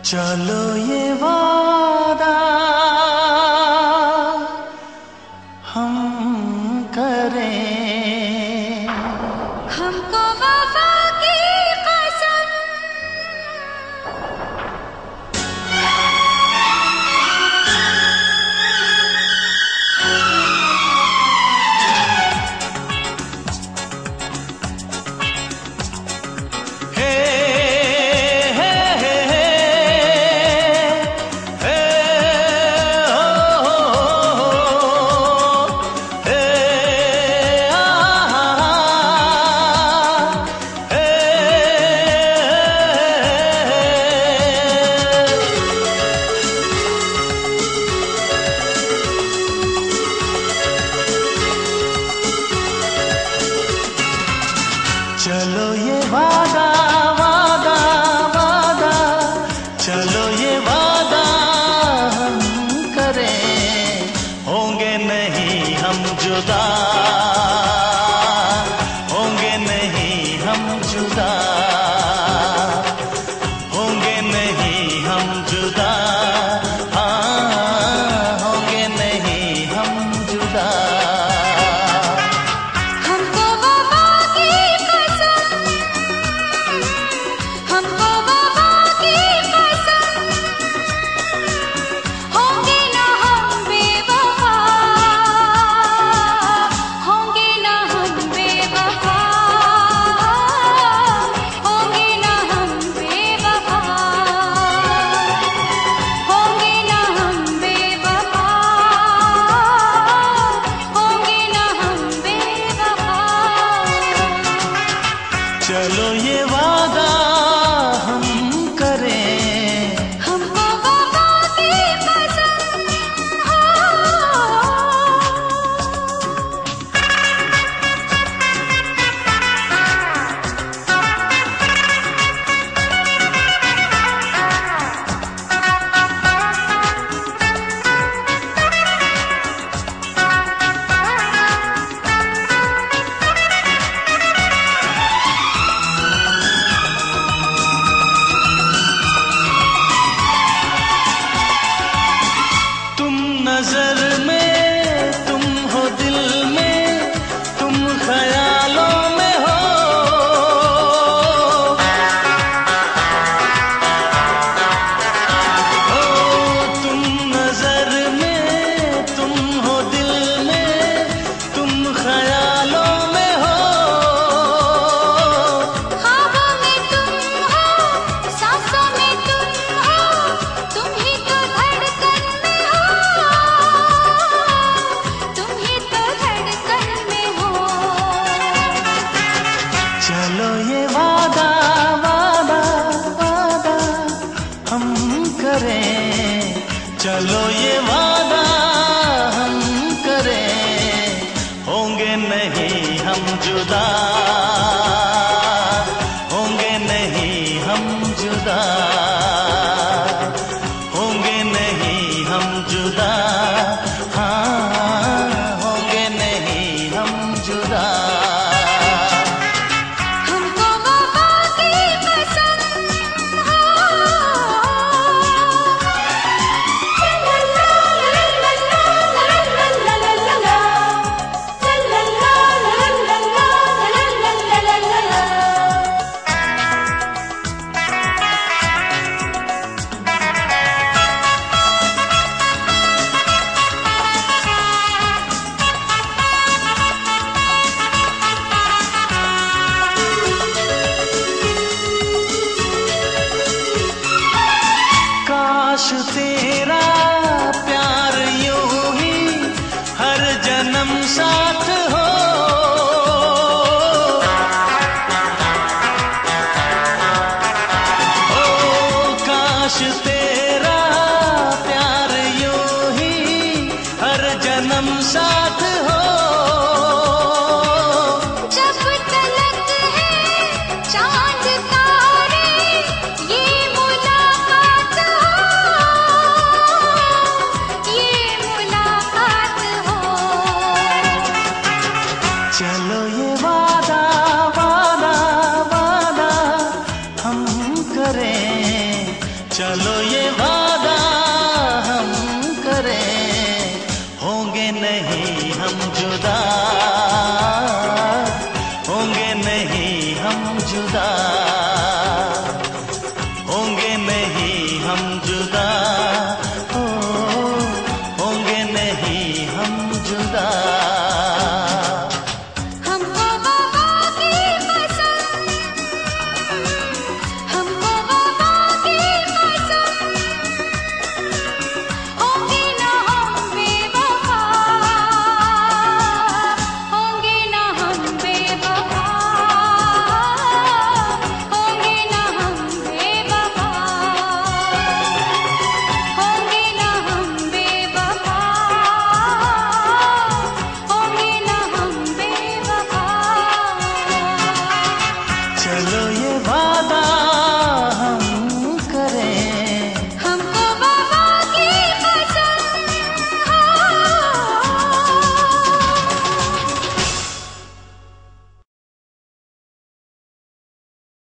चलो ये वादा हम करें, हमको वफा की कसम। चलो ये वादा वादा वादा, चलो ये वादा हम करें, होंगे नहीं हम जुदा, होंगे नहीं हम जुदा, होंगे नहीं हम जुदा, हाँ होंगे नहीं हम जुदा। चलो ये वादा हम करें, हमको वफा की कसम हो। नजर में तुम हो, दिल में तुम ख्यालों में हो, तुम नजर में तुम हो, दिल में तुम ख्यालों में हो, ख्वाबों में तुम हो, सांसों में तुम हो, तुम ही तो धड़कन में हो, तुम ही तो धड़कन में हो। चलो ये वादा वादा वादा हम करें, चलो ये वादा हम करें, होंगे नहीं हम जुदा, होंगे नहीं हम जुदा, होंगे नहीं हम जुदा, हाँ होंगे नहीं हम जुदा। हमको वफा की कसम हो। काश तेरा प्यार यूं ही हर जन्म साथ हो, ओ काश तेरा प्यार यूं ही हर जन्म साथ हो, जब तलक है चांद तारे ये मुलाकात हो, ये मुलाकात हो। चलो ये वादा वादा वादा हम करें, चलो ये